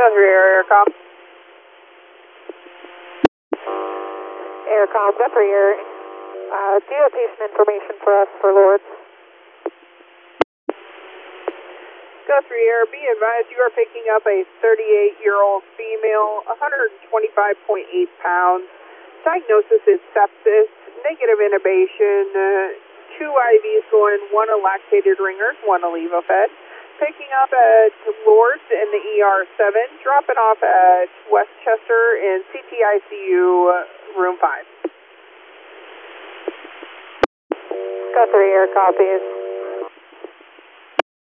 3 Aircom. Aircom, Guthrie Air. Do you have patient information for us for Lords? Guthrie Air, be advised you are picking up a 38-year-old female, 125.8 pounds. Diagnosis is sepsis, negative intubation, 2 IVs going, 1 a lactated ringer, 1 a levofed. Picking up at Lourdes in the ER7, dropping off at Westchester in CTICU room 5. Guthrie Air copies.